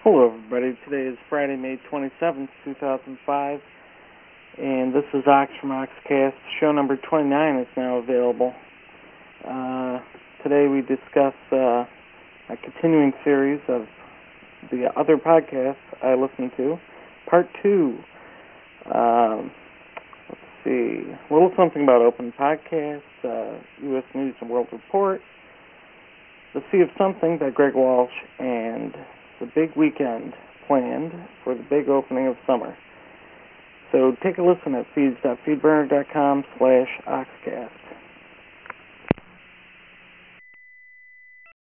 Hello, everybody. Today is Friday, May 27th, 2005, and this is Ox from Oxcast. Show number 29 is now available. Today we discuss a continuing series of the other podcasts I listen to. Part 2. Let's see. A little something about open podcasts, U.S. News and World Report, The Sea of Something by Greg Walsh, and the big weekend planned for the big opening of summer. So take a listen at feeds.feedburner.com/Oxcast.